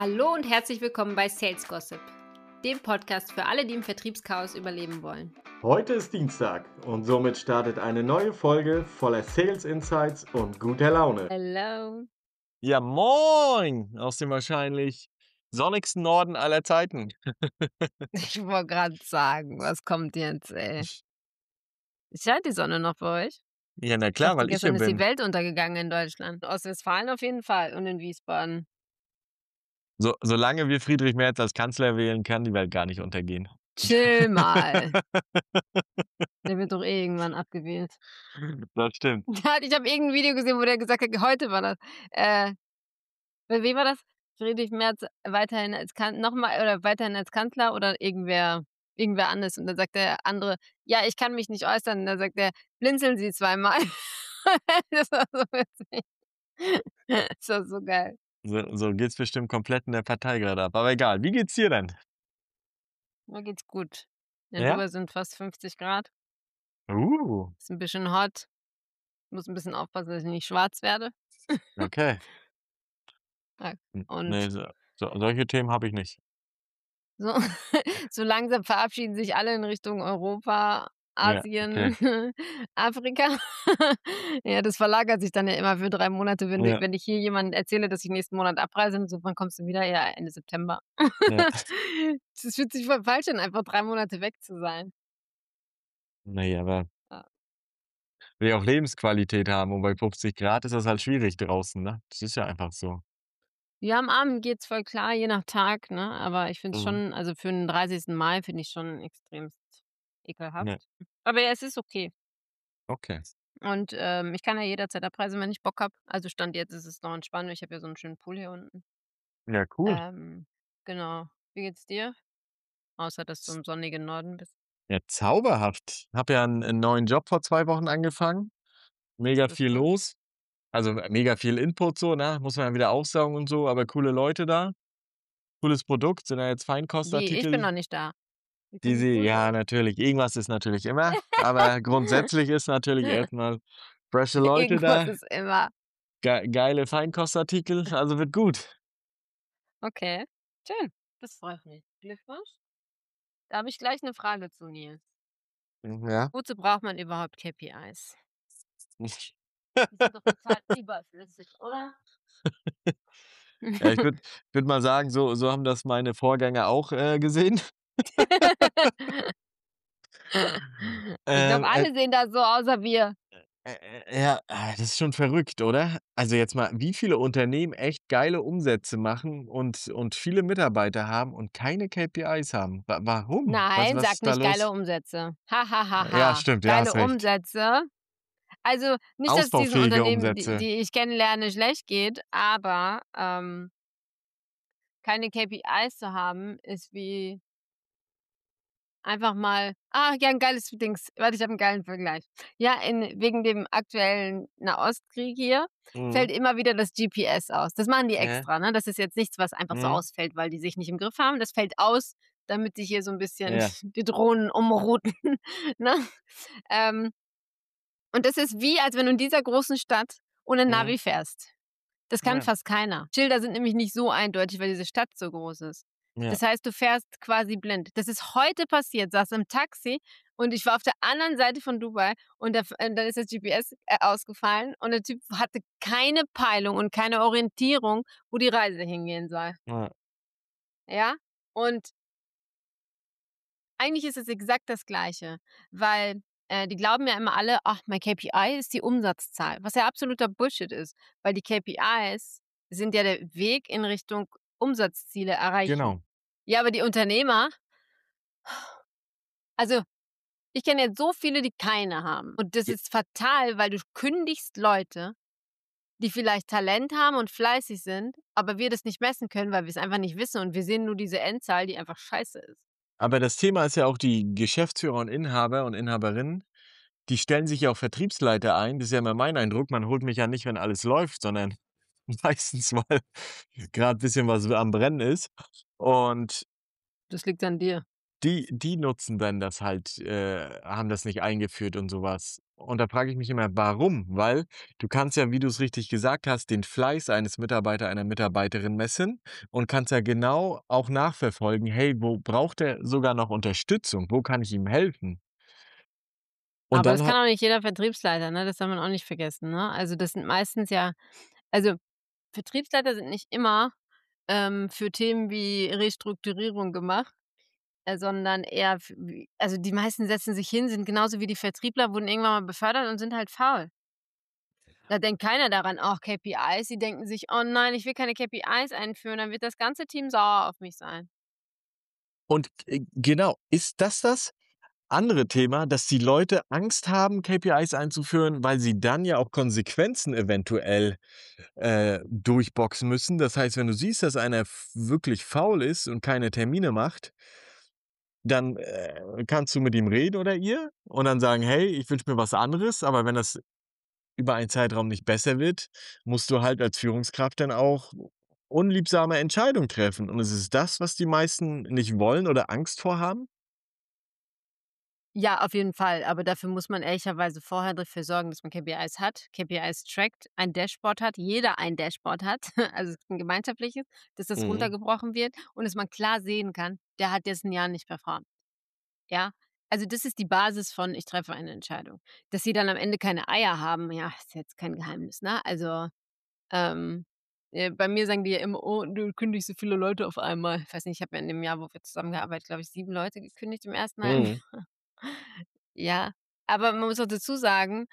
Hallo und herzlich willkommen bei Sales Gossip, dem Podcast für alle, die im Vertriebschaos überleben wollen. Heute ist Dienstag und somit startet eine neue Folge voller Sales Insights und guter Laune. Hello. Ja, moin aus dem wahrscheinlich sonnigsten Norden aller Zeiten. Ich wollte gerade sagen, was kommt jetzt, ey? Scheint die Sonne noch bei euch? Ja, na Ich klar, dachte, weil ich hier gestern ist die bin. Welt untergegangen in Deutschland. Ostwestfalen auf jeden Fall und in Wiesbaden. Solange wir Friedrich Merz als Kanzler wählen, kann die Welt gar nicht untergehen. Chill mal. Der wird doch eh irgendwann abgewählt. Das stimmt. Ja, ich habe irgendein Video gesehen, wo der gesagt hat, heute war das. Wie war das? Friedrich Merz weiterhin als weiterhin als Kanzler oder irgendwer anders. Und dann sagt der andere, ja, ich kann mich nicht äußern. Und dann sagt er, blinzeln Sie zweimal. Das war so witzig. Das war so geil. So geht's bestimmt komplett in der Partei gerade ab. Aber egal, wie geht's dir denn? Mir geht's gut. In Ja? Dubai sind fast 50 Grad. Uh, Ist ein bisschen hot. Muss ein bisschen aufpassen, dass ich nicht schwarz werde. okay. Ja, Ne, und solche Themen habe ich nicht. so, so langsam verabschieden sich alle in Richtung Europa, Ja, Asien, okay. Afrika. Ja, das verlagert sich dann ja immer für 3 Monate, Ja, wenn ich hier jemandem erzähle, dass ich nächsten Monat abreise und so: „Wann kommst du wieder?“ „Ja, Ende September.“ ja. Das fühlt sich voll falsch an, einfach 3 Monate weg zu sein. Na ja, aber Ja. will ja auch Lebensqualität haben und bei 50 Grad ist das halt schwierig draußen, ne? Das ist ja einfach so. Ja, am Abend geht's voll klar, je nach Tag, ne? Aber ich finde es Mhm. schon, also für 'n 30. Mai finde ich schon extremst Ja, ekelhaft. Aber ja, es ist okay. okay. Und, ich kann ja jederzeit abreisen, wenn ich Bock habe. Also, Stand jetzt ist es noch entspannt. Ich habe ja so 'n schönen Pool hier unten. Ja, cool. Ähm, genau. Wie geht's dir? Außer, dass du im sonnigen Norden bist. Ja, zauberhaft. Habe ja 'n neuen Job vor 2 Wochen angefangen. Mega Das ist viel gut. los. Also, mega viel Input so, ne? Muss man ja wieder aufsaugen und so, aber coole Leute da. Cooles Produkt, sind ja jetzt Wie? Ich bin Feinkostartikel, noch nicht da. Wie die kann es sie gut ja, sein? natürlich, irgendwas ist natürlich immer, aber grundsätzlich ist natürlich erst mal frische Leute Irgendwas da, ist immer. geile Feinkostartikel, also wird gut. Okay, schön. Das freut mich. Glückwunsch. Da habe ich gleich 'ne Frage zu, Nils. Ja. Wozu braucht man überhaupt KPIs? Die sind doch total überflüssig, oder? Ja, ich würde mal sagen, so haben das meine Vorgänger auch, gesehen. Ich glaube, Ähm, äh alle sehen da so außer wir. Ja, das ist schon verrückt, oder? Also jetzt mal, wie viele Unternehmen echt geile Umsätze machen und viele Mitarbeiter haben und keine KPIs haben. Warum? Was Nein, was sag ist da nicht geile los? Umsätze. Ha, ha, ha, Ja, ha. stimmt, ja, Geile hast recht. Umsätze. Also, nicht, dass es diesen Ausbaufähige Unternehmen, Umsätze. die ich kennenlerne, schlecht geht, aber, keine KPIs zu haben, ist wie einfach mal ja, 'n geiles Dings. Warte, ich habe 'n geilen Vergleich. Ja, wegen dem aktuellen Nahostkrieg hier Mhm. fällt immer wieder das GPS aus. Das machen die Ja. extra, ne? Das ist jetzt nichts, was einfach so Mhm. ausfällt, weil die sich nicht im Griff haben. Das fällt aus, damit die hier so 'n bisschen Ja. die Drohnen umrouten, ne? Ähm, und das ist wie, als wenn du in dieser großen Stadt ohne Mhm. Navi fährst. Das kann Ja. fast keiner. Schilder sind nämlich nicht so eindeutig, weil diese Stadt so groß ist. Ja. Das heißt, du fährst quasi blind. Das ist heute passiert, saß im Taxi und ich war auf der anderen Seite von Dubai und dann ist das GPS, ausgefallen und der Typ hatte keine Peilung und keine Orientierung, wo die Reise hingehen soll. Ja. Ja? Und eigentlich ist es exakt das Gleiche, weil, die glauben ja immer alle: „Ach, mein KPI ist die Umsatzzahl“, was ja absoluter Bullshit ist, weil die KPIs sind ja der Weg in Richtung Umsatzziele erreichen. Genau. Ja, aber die Unternehmer, also, ich kenne jetzt so viele, die keine haben und das J ist fatal, weil du kündigst Leute, die vielleicht Talent haben und fleißig sind, aber wir das nicht messen können, weil wir es einfach nicht wissen und wir sehen nur diese Endzahl, die einfach scheiße ist. Aber das Thema ist ja auch die Geschäftsführer und Inhaber und Inhaberinnen, die stellen sich ja auch Vertriebsleiter ein. Das ist ja immer mein Eindruck. Man holt mich ja nicht, wenn alles läuft, sondern meistens, weil grad bisschen was am Brennen ist. Und Das liegt an dir. die nutzen dann das halt, haben das nicht eingeführt und so was. Und da frage ich mich immer, warum? Weil du kannst ja, wie du es richtig gesagt hast, den Fleiß eines Mitarbeiter, einer Mitarbeiterin messen und kannst ja genau auch nachverfolgen, hey, wo braucht er sogar noch Unterstützung? Wo kann ich ihm helfen? Und Aber das dann kann ha auch nicht jeder Vertriebsleiter, ne? Das darf man auch nicht vergessen, ne? Also, das sind meistens ja also, Vertriebsleiter sind nicht immer, für Themen wie Restrukturierung gemacht, sondern eher f wie also, die meisten setzen sich hin, sind genauso wie die Vertriebler, wurden irgendwann mal befördert und sind halt faul. Da denkt keiner daran: „Ach, KPIs." Die denken sich: „Oh nein, ich will keine KPIs einführen, dann wird das ganze Team sauer auf mich sein." und, genau, ist das andere Thema, dass die Leute Angst haben, KPIs einzuführen, weil sie dann ja auch Konsequenzen eventuell, durchboxen müssen. Das heißt, wenn du siehst, dass einer wirklich faul ist und keine Termine macht, dann, kannst du mit ihm reden oder ihr und dann sagen: „Hey, ich wünsche mir was anderes." Aber wenn das über einen Zeitraum nicht besser wird, musst du halt als Führungskraft dann auch unliebsame Entscheidungen treffen. Und es ist das, was die meisten nicht wollen oder Angst vor haben? Ja, auf jeden Fall, aber dafür muss man ehrlicherweise vorher dafür sorgen, dass man KPIs hat, KPIs trackt, ein Dashboard hat, jeder ein Dashboard hat, also ein gemeinschaftliches, dass das Mhm. runtergebrochen wird und dass man klar sehen kann, der hat jetzt 'n Jahr nicht performt, ja? Also, das ist die Basis von: „Ich treffe eine Entscheidung." Dass sie dann am Ende keine Eier haben, ja, ist jetzt kein Geheimnis, ne? Also, ähm, bei mir sagen die ja immer: „Oh, du kündigst so viele Leute auf einmal." Ich weiß nicht, ich habe ja in dem Jahr, wo wir zusammengearbeitet, glaube ich, 7 Leute gekündigt im ersten halben Mhm. Jahr. Ja, aber man muss auch dazu sagen,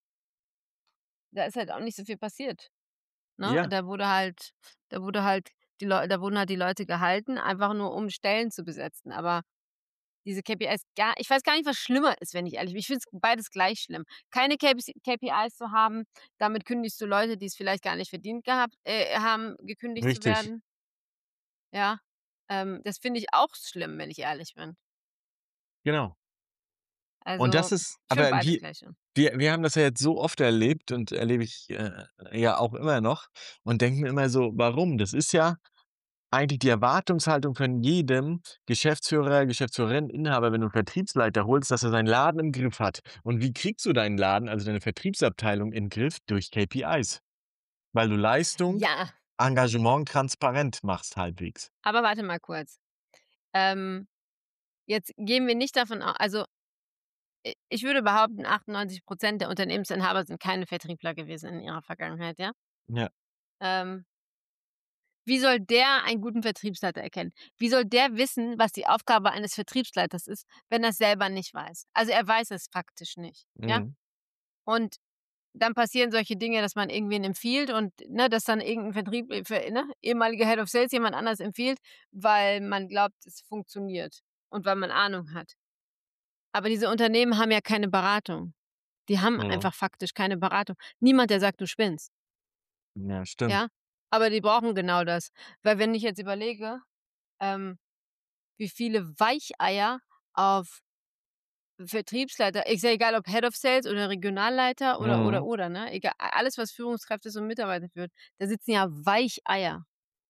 da ist halt auch nicht so viel passiert, ne? Ja, Da wurde halt da wurden halt die Leute gehalten, einfach nur um Stellen zu besetzen. Aber diese KPIs ich weiß gar nicht, was schlimmer ist, wenn ich ehrlich bin. Ich finde es beides gleich schlimm. Keine KPIs zu haben, damit kündigst du Leute, die es vielleicht gar nicht verdient gehabt haben, gekündigt zu richtig, werden, ja? Das finde ich auch schlimm, wenn ich ehrlich bin. genau. Und Also, das ist ich finde aber beides wir gleich schlimm. wir haben das ja jetzt so oft erlebt und erlebe ich, ja auch immer noch und denke mir immer so: „Warum?" Das ist ja eigentlich die Erwartungshaltung von jedem Geschäftsführer, Geschäftsführerin, Inhaber, wenn du 'n Vertriebsleiter holst, dass er seinen Laden im Griff hat. Und wie kriegst du deinen Laden, also deine Vertriebsabteilung in 'n Griff? Durch KPIs, weil du Leistung, Ja, Engagement transparent machst halbwegs. aber warte mal kurz. Ähm, Jetzt gehen wir nicht davon au also, ich würde behaupten, 98% der Unternehmensinhaber sind keine Vertriebler gewesen in ihrer Vergangenheit, ja? Ja, Ähm, Wie soll der einen guten Vertriebsleiter erkennen? Wie soll der wissen, was die Aufgabe eines Vertriebsleiters ist, wenn er's selber nicht weiß? Also, er weiß es faktisch nicht, ja? mhm, Und dann passieren solche Dinge, dass man irgendwen empfiehlt und, ne, dass dann irgend 'n ehemaliger Head of Sales jemand anders empfiehlt, weil man glaubt, es funktioniert und weil man Ahnung hat. Aber diese Unternehmen haben ja keine Beratung. Die haben mhm. einfach faktisch keine Beratung. Niemand, der sagt: „Du spinnst", Ja, stimmt. ja? Aber die brauchen genau das. Weil wenn ich jetzt überlege, ähm, wie viele Weicheier auf Vertriebsleiter ist ja egal, ob Head of Sales oder Regionalleiter Mhm, oder, ne? Egal alles, was Führungskräfte und Mitarbeiter führt, da sitzen ja Weicheier,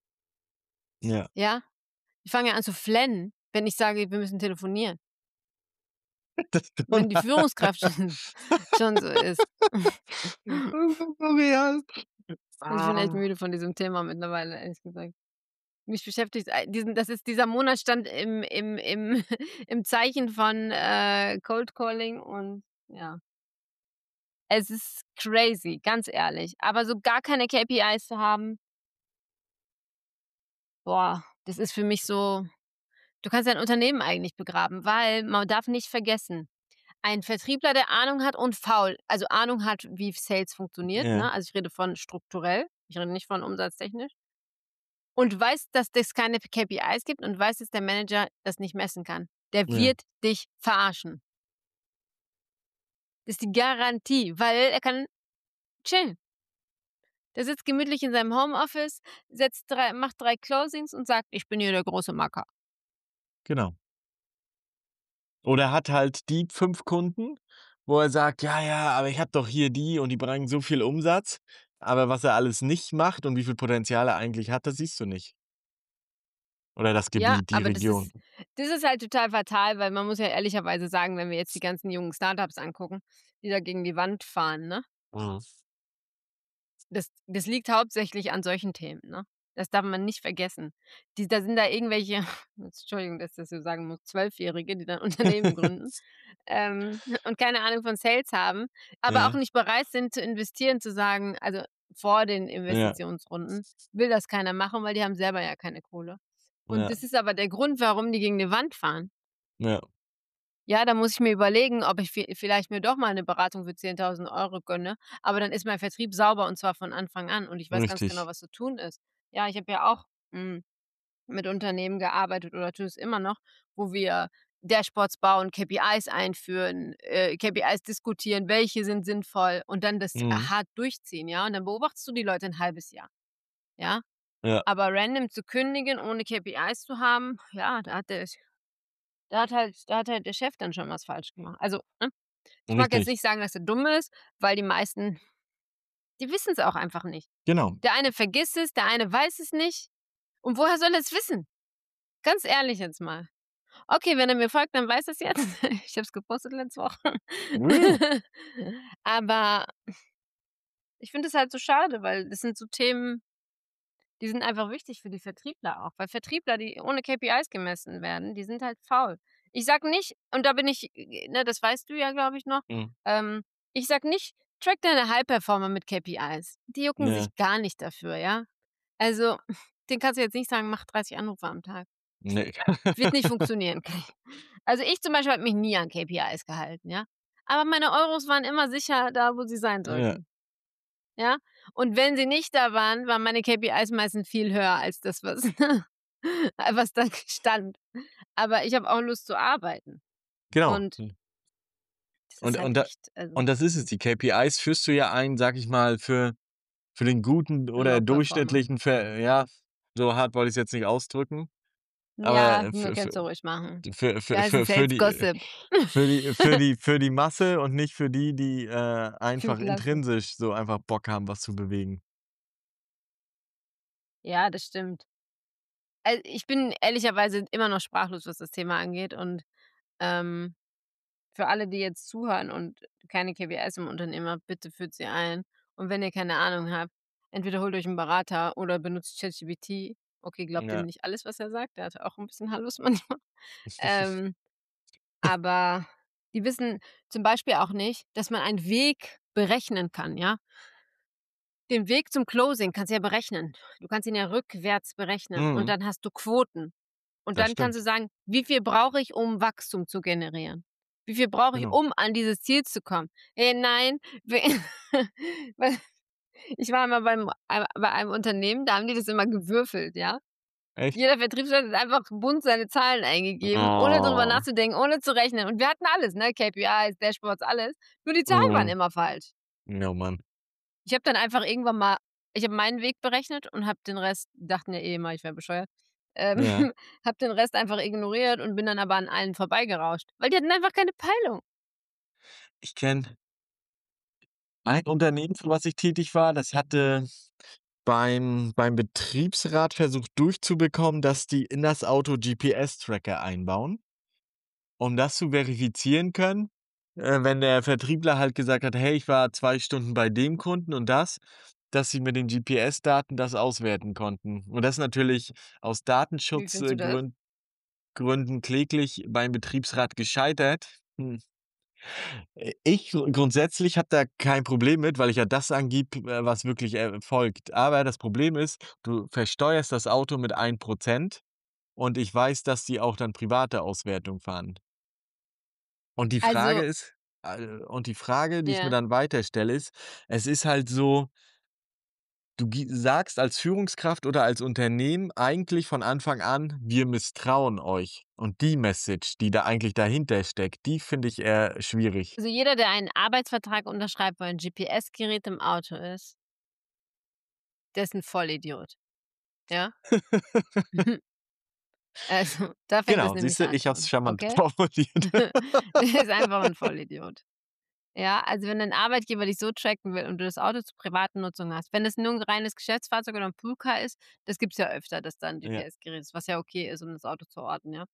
ja. ja? Die fangen ja an zu flennen, wenn ich sage: „Wir müssen telefonieren", Das wenn die stimmt. Führungskraft schon so ist. Das ist so real. Ich bin echt Ah. müde von diesem Thema mittlerweile, ehrlich gesagt. Mich beschäftigt das ist dieser Monat stand im im Zeichen von, Cold Calling und ja. Es ist crazy, ganz ehrlich. Aber so gar keine KPIs zu haben, boah, das ist für mich so du kannst dein Unternehmen eigentlich begraben, weil man darf nicht vergessen, ein Vertriebler, der Ahnung hat und faul also Ahnung hat, wie Sales funktioniert, Ja, ne? Also, ich rede von strukturell, ich rede nicht von umsatztechnisch und weiß, dass es keine KPIs gibt und weiß, dass der Manager das nicht messen kann. Der ja. wird dich verarschen. Das ist die Garantie, weil er kann chillen. Der sitzt gemütlich in seinem Homeoffice, macht 3 Closings und sagt: „Ich bin hier der große Macker." Genau. Oder hat halt die 5 Kunden, wo er sagt: „Ja, ja, aber ich habe doch hier die und die bringen so viel Umsatz." Aber was er alles nicht macht und wie viel Potenzial er eigentlich hat, das siehst du nicht. Oder das Ja, Gebiet, die aber das ist Region. Das ist halt total fatal, weil man muss ja ehrlicherweise sagen, wenn wir jetzt die ganzen jungen Startups angucken, die da gegen die Wand fahren, ne? Mhm. Das liegt hauptsächlich an solchen Themen, ne? Das darf man nicht vergessen. Da sind da irgendwelche Entschuldigung, dass ich das so sagen muss, Zwölfjährige, die dann Unternehmen gründen, und keine Ahnung von Sales haben, aber auch Ja, nicht bereit sind zu investieren, zu sagen also, vor den ja, Investitionsrunden will das keiner machen, weil die haben selber ja keine Kohle. Und ja, das ist aber der Grund, warum die gegen die Wand fahren. ja, Ja, da muss ich mir überlegen, ob ich vielleicht mir doch mal 'ne Beratung für 10.000 € gönne, aber dann ist mein Vertrieb sauber und zwar von Anfang an und ich weiß ganz genau, richtig. was zu tun ist. Ja, ich habe ja auch, mit Unternehmen gearbeitet oder tue es immer noch, wo wir Dashboards bauen, KPIs einführen, KPIs diskutieren, welche sind sinnvoll und dann das Mhm. hart durchziehen, ja? Und dann beobachtest du die Leute 'n halbes Jahr, ja? Ja, Aber random zu kündigen, ohne KPIs zu haben, ja, da hat halt der Chef dann schon was falsch gemacht. Also, ne? Ich mag jetzt richtig. nicht sagen, dass er dumm ist, weil die meisten, die wissen's auch einfach nicht. Genau. Der eine vergisst es, der eine weiß es nicht. Und woher soll er's wissen? Ganz ehrlich jetzt mal. Okay, wenn er mir folgt, dann weiß er's jetzt. Ich habe es gepostet letzte Woche. Really? Aber ich finde es halt so schade, weil das sind so Themen, die sind einfach wichtig für die Vertriebler auch, weil Vertriebler, die ohne KPIs gemessen werden, die sind halt faul. Ich sage nicht und da bin ich ne, das weißt du ja, glaube ich, noch, Mhm. ich sage nicht: „Track deine High-Performer mit KPIs.“ Die jucken sich Ja, gar nicht dafür, ja? Also, denen kannst du jetzt nicht sagen: „Mach 30 Anrufe am Tag.“ ne. Wird nicht funktionieren. Also, ich zum Beispiel habe mich nie an KPIs gehalten, ja? Aber meine Euros waren immer sicher da, wo sie sein Ja, sollten. Ja? Und wenn sie nicht da waren, waren meine KPIs meistens viel höher als das, was was da stand. Aber ich habe auch Lust zu arbeiten. genau. Und das ist Und halt und da echt, also und das ist es. Die KPIs führst du ja ein, sage ich mal, für den guten oder Low-Performer. durchschnittlichen ja, so hart wollte ich's jetzt nicht ausdrücken, Ja, aber ne, kannst du ruhig machen. für Wir heißen für Sales die Gossip. für die Masse und nicht für die, die, Für einfach die Klasse. intrinsisch so einfach Bock haben, was zu bewegen. Ja, das stimmt. Ich bin ehrlicherweise immer noch sprachlos, was das Thema angeht und, ähm für alle, die jetzt zuhören und keine KPIs im Unternehmen habt, bitte führt sie ein. Und wenn ihr keine Ahnung habt, entweder holt euch 'n Berater oder benutzt ChatGPT. Okay, glaubt ihm Ja. nicht alles, was er sagt, der hat auch 'n bisschen Hallus manchmal. Ähm, aber die wissen zum Beispiel auch nicht, dass man einen Weg berechnen kann, ja? Den Weg zum Closing kannst du ja berechnen. Du kannst ihn ja rückwärts berechnen und Mhm, dann hast du Quoten. Und das dann kannst du stimmt. sagen: „Wie viel brauche ich, um Wachstum zu generieren? Wie viel brauche ich, Genau. um an dieses Ziel zu kommen?“ Nein, we weil ich war mal bei einem Unternehmen, da haben die das immer gewürfelt, ja? Echt? Jeder Vertriebsleiter hat einfach bunt seine Zahlen eingegeben, ohne drüber Oh. nachzudenken, ohne zu rechnen. Und wir hatten alles, ne, KPIs, Dashboards, alles. Nur die Zahlen waren Mhm. immer falsch. Ja, Mann. Ich habe dann einfach irgendwann mal ich habe meinen Weg berechnet und habe den Rest dachten ja eh immer, ich wäre bescheuert, ähm, Ja. habe den Rest einfach ignoriert und bin dann aber an allen vorbeigerauscht, weil die hatten einfach keine Peilung. Ich kenne ein Unternehmen, für was ich tätig war, das hatte beim Betriebsrat versucht durchzubekommen, dass die in das Auto GPS-Tracker einbauen, um das zu verifizieren können, wenn der Vertriebler halt gesagt hat: „Hey, ich war 2 Stunden bei dem Kunden und das“, dass sie mit den GPS-Daten das auswerten konnten. Und das ist natürlich aus Wie findest du das? Gründen kläglich beim Betriebsrat gescheitert. Ich grundsätzlich habe da kein Problem mit, weil ich ja das angib, was wirklich erfolgt. Aber das Problem ist, du versteuerst das Auto mit 1% und ich weiß, dass die auch dann private Auswertung fahren. Und die Frage Also ist und die Frage, die ich mir ja, dann weiter stelle, ist, es ist halt so, du sagst als Führungskraft oder als Unternehmen eigentlich von Anfang an: „Wir misstrauen euch.“ Und die Message, die da eigentlich dahinter steckt, die finde ich eher schwierig. also jeder, der einen Arbeitsvertrag unterschreibt, wo ein GPS-Gerät im Auto ist, der ist 'n Vollidiot, ja? Also, da fängt es Genau, nämlich siehst du, an ich habe es schon, charmant okay? formuliert. Der ist einfach 'n Vollidiot. Ja, also wenn dein Arbeitgeber dich so tracken will und du das Auto zur privaten Nutzung hast, wenn das nur 'n reines Geschäftsfahrzeug oder 'n Poolcar ist, das gibt's ja öfter, dass da 'n Ja, GPS-Gerät ist, was ja okay ist, um das Auto zu orten, ja.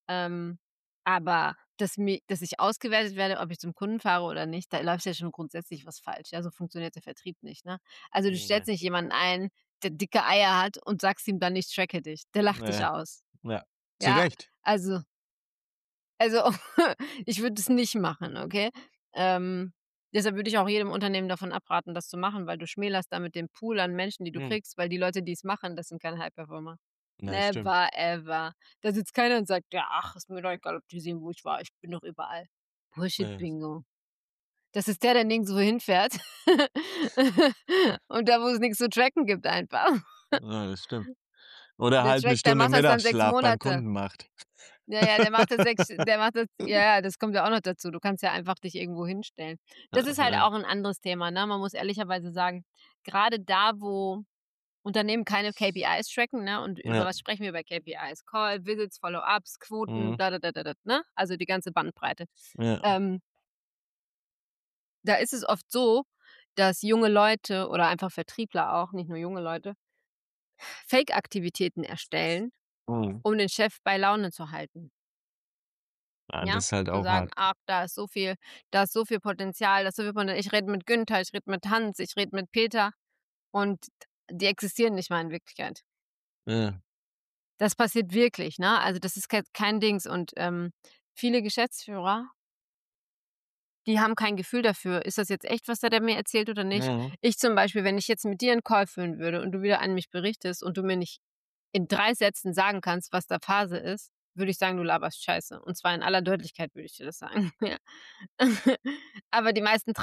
Ähm, aber dass ich ausgewertet werde, ob ich zum Kunden fahre oder nicht, da läuft ja schon grundsätzlich was falsch. Ja, so funktioniert der Vertrieb nicht, ne? Also, du stellst Ne. nicht jemanden ein, der dicke Eier hat und sagst ihm dann: „Ich tracke dich.“ Der lacht dich Ja, aus. ja. Zu Ja, Recht. also also, ich würde es nicht machen, okay? Ähm, deshalb würde ich auch jedem Unternehmen davon abraten, das zu machen, weil du schmälerst damit den Pool an Menschen, die du Mhm. kriegst, weil die Leute, die es machen, das sind keine High-Performer. Ja, stimmt. Never ever. Da sitzt keiner und sagt: „Ja, ach, ist mir doch egal, ob die sehen, wo ich war. Ich bin doch überall.“ Bullshit Ja, Bingo. Das ist der nirgendswo hinfährt und da, wo es nix zu tracken gibt einfach. ja, das stimmt. Oder Der halt 'ne trackt der Stunde macht das dann 6 Mittagsschlaf beim Monate. Kunden macht. Ja, ja, der macht das ja, das kommt ja auch noch dazu. Du kannst ja einfach dich irgendwo hinstellen. Das ist halt Ja. auch 'n anderes Thema, ne? Man muss ehrlicherweise sagen, grade da, wo Unternehmen keine KPIs tracken, ne? Und über Ja. was sprechen wir bei KPIs? Call, Visits, Follow-ups, Quoten, Mhm. da, da, da, da, da, ne? Also die ganze Bandbreite. Ja. Ähm, da ist es oft so, dass junge Leute oder einfach Vertriebler auch, nicht nur junge Leute, Fake-Aktivitäten erstellen, Mhm. um den Chef bei Laune zu halten. Ja, Ja, das ist halt und auch sagen: hart. „Ach, da ist so viel Potenzial, da ist so viel Poten ich rede mit Günther, ich rede mit Hans, ich rede mit Peter“ und die existieren nicht mal in Wirklichkeit. Ja. Das passiert wirklich, ne? Also, das ist kein Dings und, viele Geschäftsführer, die haben kein Gefühl dafür, ist das jetzt echt, was der mir erzählt oder nicht? Mhm. Ich zum Beispiel, wenn ich jetzt mit dir 'n Call führen würde und du wieder an mich berichtest und du mir nicht in 3 Sätzen sagen kannst, was da Phase ist, würde ich sagen, du laberst Scheiße. Und zwar in aller Deutlichkeit würde ich dir das sagen, ja. Aber die meisten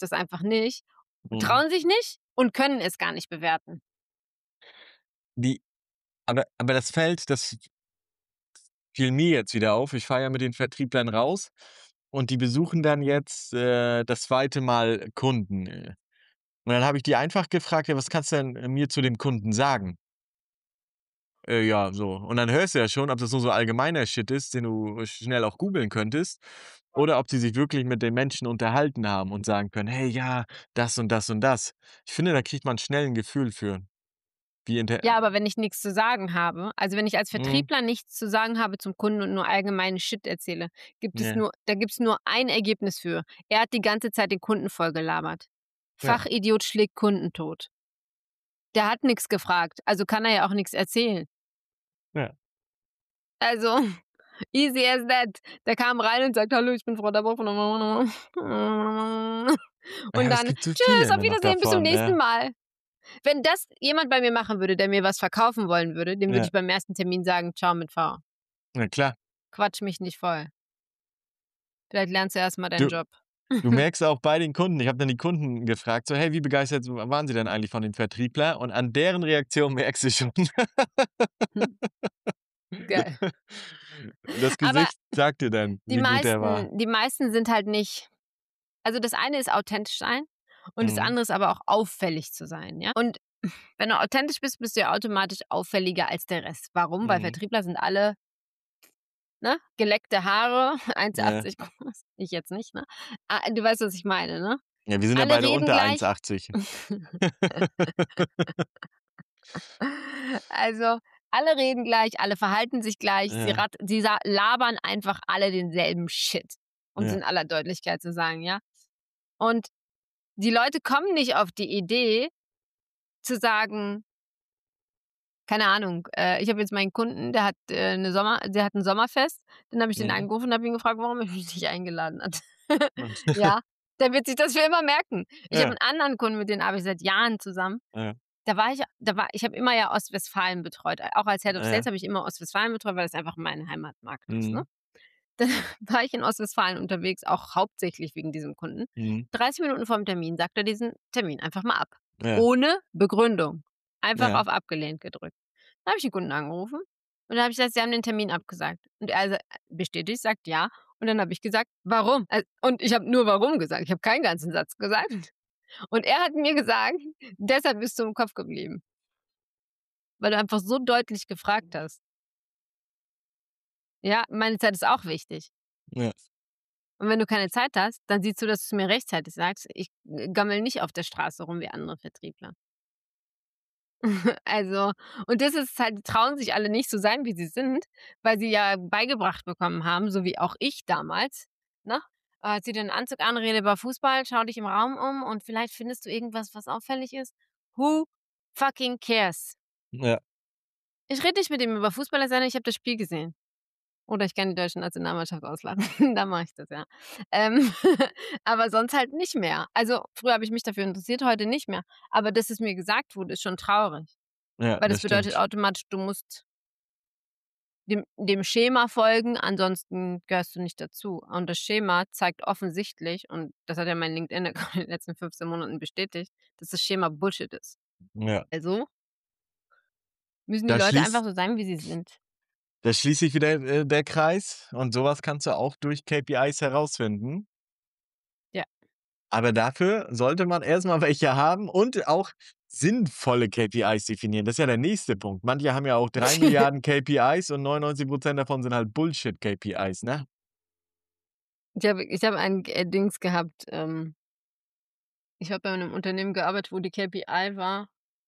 Mhm. trauen sich nicht und können es gar nicht bewerten. Die aber das fiel mir jetzt wieder auf. Ich fahre ja mit den Vertrieblern raus und die besuchen dann jetzt, das 2. Mal Kunden. Und dann habe ich die einfach gefragt: „Ja, was kannst du denn, mir zu dem Kunden sagen?“ Ja, so. Und dann hörst du ja schon, ob das nur so allgemeiner Shit ist, den du schnell auch googeln könntest, oder ob sie sich wirklich mit den Menschen unterhalten haben und sagen können: „Hey, ja, das und das und das.“ Ich finde, da kriegt man schnell 'n Gefühl für, wie inter Ja, aber wenn ich nix zu sagen habe, also, wenn ich als mhm, Vertriebler nichts zu sagen habe zum Kunden und nur allgemeinen Shit erzähle, ja, gibt's nur ein Ergebnis für. Er hat die ganze Zeit den Kunden vollgelabert. ja, Fachidiot schlägt Kunden tot. Der hat nix gefragt, also kann er ja auch nix erzählen. ja. Also, easy as that. Der kam rein und sagt: „Hallo, ich bin Frau Dabov“ und Ja, es dann: gibt so viele „Tschüss, auf immer noch Wiedersehen, bis zum davon, nächsten ja. Mal.“ Wenn das jemand bei mir machen würde, der mir was verkaufen wollen würde, dem würde Ja, ich beim ersten Termin sagen: „Ciao mit V. na klar. Quatsch mich nicht voll. Vielleicht lernst du erst mal deinen Du Job.“ du merkst auch bei den Kunden, ich habe dann die Kunden gefragt, so: „Hey, wie begeistert waren Sie denn eigentlich von dem Vertriebler?“ Und an deren Reaktion merkst du schon. Geil. Das Aber Gesicht sagt dir dann, wie gut er war. die meisten sind halt nicht, also, das eine ist authentisch sein und das Mhm. andere ist aber auch auffällig zu sein, ja? Und wenn du authentisch bist, bist du ja automatisch auffälliger als der Rest. Warum? Weil Mhm. Vertriebler sind alle, ne, geleckte Haare, Ja. 1,80 groß. Ich jetzt nicht, ne? Du weißt, was ich meine, ne? Ja, wir sind ja Alle beide reden unter gleich. 1,80. Also, alle reden gleich, alle verhalten sich gleich, Ja, labern einfach alle denselben Shit, um's ja, in aller Deutlichkeit zu sagen, ja? Und die Leute kommen nicht auf die Idee zu sagen, keine Ahnung, ich habe jetzt meinen Kunden, der hat 'n Sommerfest, dann habe ich den mhm. angerufen und habe ihn gefragt, warum er mich nicht eingeladen hat. Und Ja, der wird sich das für immer merken. Ich habe ja, 'n anderen Kunden, mit dem arbeite ich seit Jahren zusammen. ja, Ich habe immer ja Ostwestfalen betreut. Auch als Head of Sales ja, habe ich immer Ostwestfalen betreut, weil das einfach mein Heimatmarkt ist, ne? mhm, Dann war ich in Ostwestfalen unterwegs, auch hauptsächlich wegen diesem Kunden. mhm, 30 Minuten vorm Termin sagt er diesen Termin einfach mal ab. ja, Ohne Begründung. Einfach ja, auf abgelehnt gedrückt. Dann habe ich den Kunden angerufen und dann habe ich gesagt: „Sie haben den Termin abgesagt.“ Und er bestätigt, sagt: „Ja.“ Und dann habe ich gesagt: „Warum?“ Und ich habe nur „warum“ gesagt. Ich habe keinen ganzen Satz gesagt. Und er hat mir gesagt: „Deshalb bist du im Kopf geblieben, weil du einfach so deutlich gefragt hast.“ Ja, meine Zeit ist auch wichtig. ja. Und wenn du keine Zeit hast, dann siehst du, dass du's mir rechtzeitig sagst. Ich gammele nicht auf der Straße rum wie andere Vertriebler. Also, und das ist halt, die trauen sich alle nicht so sein, wie sie sind, weil sie ja beigebracht bekommen haben, so wie auch ich damals, ne? Zieh dir 'n Anzug an, rede über Fußball, schau dich im Raum um und vielleicht findest du irgendwas, was auffällig ist. Who fucking cares? Ja, Ich rede nicht mit ihm über Fußball, es sei denn, ich habe das Spiel gesehen. Oder ich kann die deutsche Nationalmannschaft auslachen. Dann mache ich das, ja. Ähm, aber sonst halt nicht mehr. Also, früher habe ich mich dafür interessiert, heute nicht mehr. Aber dass es mir gesagt wurde, ist schon traurig, ja, weil das das bedeutet stimmt. automatisch, du musst dem Schema folgen, ansonsten gehörst du nicht dazu. Und das Schema zeigt offensichtlich, und das hat ja mein LinkedIn-Account in den letzten 15 Monaten bestätigt, dass das Schema Bullshit ist. Ja. Also müssen die Da Leute einfach schließt so sein, wie sie sind. da schließt sich wieder, der Kreis und sowas kannst du auch durch KPIs herausfinden. Ja. Aber dafür sollte man erst mal welche haben und auch sinnvolle KPIs definieren. Das ist ja der nächste Punkt. Manche haben ja auch 3 Milliarden KPIs und 99% davon sind halt Bullshit-KPIs, ne? Ich habe ein Dings gehabt, ich habe bei einem Unternehmen gearbeitet, wo die KPI war,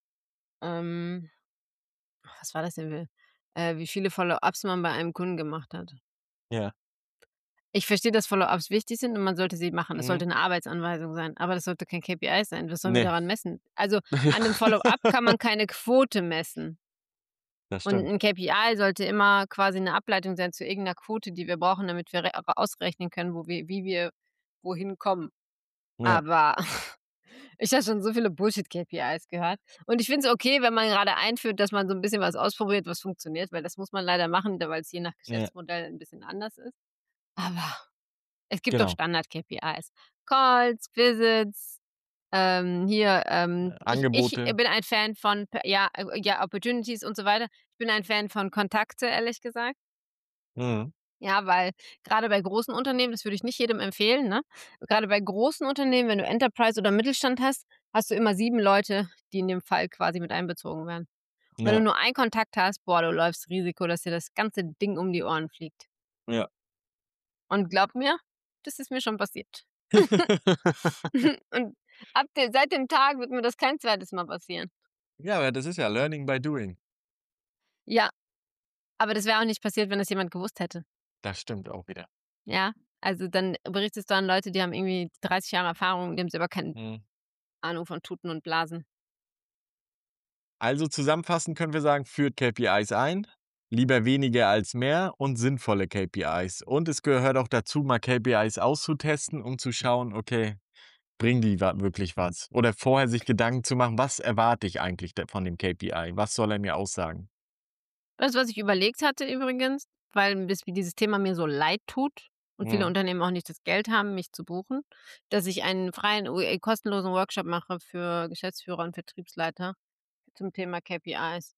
ähm was war das denn? Wie viele Follow-ups man bei einem Kunden gemacht hat. Ja. Ich verstehe, dass Follow-ups wichtig sind und man sollte sie machen. Das Mhm. sollte 'ne Arbeitsanweisung sein, aber das sollte kein KPI sein. Was sollen wir Ne. daran messen? Also, an 'nem Follow-up kann man keine Quote messen. Das Und stimmt. 'n KPI sollte immer quasi 'ne Ableitung sein zu irgend 'ner Quote, die wir brauchen, damit wir ausrechnen können, wie wir wohin kommen. Ja, Aber ich habe schon so viele Bullshit-KPIs gehört. Und ich finde es okay, wenn man grade einführt, dass man so 'n bisschen was ausprobiert, was funktioniert, weil das muss man leider machen, weil's je nach ja, Geschäftsmodell 'n bisschen anders ist. Aber es gibt doch genau. Standard-KPIs. Calls, Visits, hier, ich Angebote. bin ein Fan von ja, Opportunities und so weiter. Ich bin ein Fan von Kontakte, ehrlich gesagt. Mhm. Ja, weil grade bei großen Unternehmen, das würde ich nicht jedem empfehlen, ne? Grade bei großen Unternehmen, wenn du Enterprise oder Mittelstand hast, hast du immer 7 Leute, die in dem Fall quasi mit einbezogen werden. Und wenn du Ja, nur einen Kontakt hast, boah, du läufst Risiko, dass dir das ganze Ding um die Ohren fliegt. ja. Und glaub mir, das ist mir schon passiert. Und seit dem Tag wird mir das kein zweites Mal passieren. Ja, aber das ist ja Learning by Doing. Ja, aber das wäre auch nicht passiert, wenn das jemand gewusst hätte. Das stimmt auch wieder. Ja? Also, dann berichtest du an Leute, die haben irgendwie 30 Jahre Erfahrung, die haben selber keine Mhm. Ahnung von Tuten und Blasen. Also zusammenfassend können wir sagen, führt KPIs ein, lieber weniger als mehr und sinnvolle KPIs. Und es gehört auch dazu, mal KPIs auszutesten, um zu schauen, okay, bringen die wirklich was? Oder vorher sich Gedanken zu machen, was erwarte ich eigentlich von dem KPI? Was soll er mir aussagen? Weißt du, was ich überlegt hatte übrigens, weil dieses Thema mir so leid tut und viele Mhm. Unternehmen auch nicht das Geld haben, mich zu buchen, dass ich einen freien kostenlosen Workshop mache für Geschäftsführer und Vertriebsleiter zum Thema KPIs.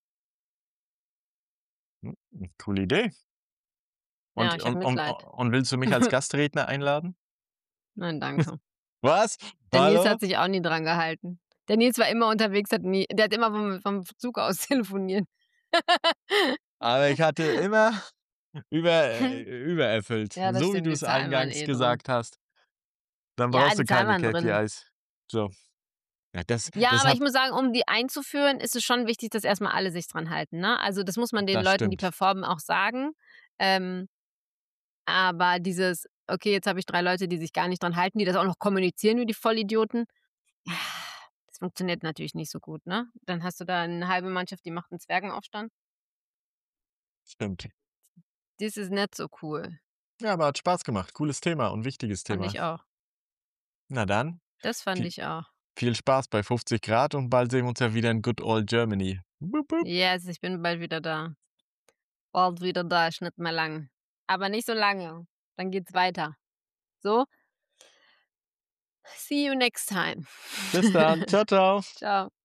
Coole Idee. Ja, Und, ich habe und, und, Mitleid. und willst du mich als Gastredner einladen? Nein, danke. Was? Der Nils Hallo? hat sich auch nie dran gehalten. Der Nils war immer unterwegs, der hat immer vom Zug aus telefoniert. Aber ich hatte immer übererfüllt. Ja, das So wie stimmt, du die es Zahlen waren eingangs eh drin. gesagt hast. Dann Ja, brauchst die du Zahlen keine waren drin. KPIs. So. Ja, Ja, das aber ich hat muss sagen, um die einzuführen, ist es schon wichtig, dass erst mal alle sich dran halten, ne? Also, das muss man den das Leuten, die stimmt. performen, auch sagen. Ähm, aber dieses: „Okay, jetzt habe ich 3 Leute, die sich gar nicht dran halten, die das auch noch kommunizieren wie die Vollidioten“, das funktioniert natürlich nicht so gut, ne? Dann hast du da 'ne halbe Mannschaft, die macht 'n Zwergenaufstand. Stimmt. Das ist nicht so cool. Ja, aber hat Spaß gemacht. Cooles Thema und wichtiges Fand Thema. ich auch. Na dann, Das fand vi ich auch. viel Spaß bei 50 Grad und bald sehen wir uns ja wieder in Good Old Germany. Wup, wup. Yes, ich bin bald wieder da. Bald wieder da, ist nicht mehr lang. Aber nicht so lange. Dann geht's weiter. So, see you next time. Bis dann. Ciao, ciao. Tschau.